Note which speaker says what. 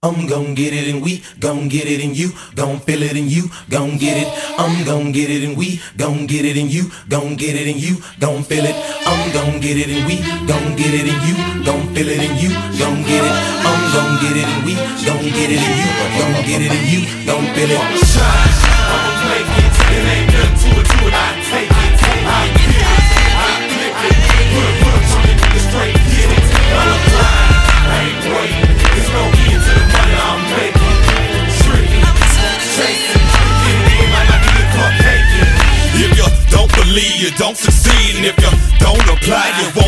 Speaker 1: I'm gon' get it and we gon' get it and you gon' feel it and you gon' get it. I'm gon' get it and we gon' get it and you gon' get it and you gon' feel it. I'm gon' get it and we gon' get it and you gon' feel it and you gon' get it. I'm gon' get it and we gon' get it and you gon' get it and you gon' feel it.
Speaker 2: I'ma shine, I'ma make it. It ain't nothing to it, I take it. I get it, I flip it. Put a turn it, nigga straight get it. I'm blind, I ain't waiting. There's no end to the money I'm making. Tricky, chasing, get it in like I need a caucasian.
Speaker 3: If you don't believe, you don't succeed. And if you don't apply, you won't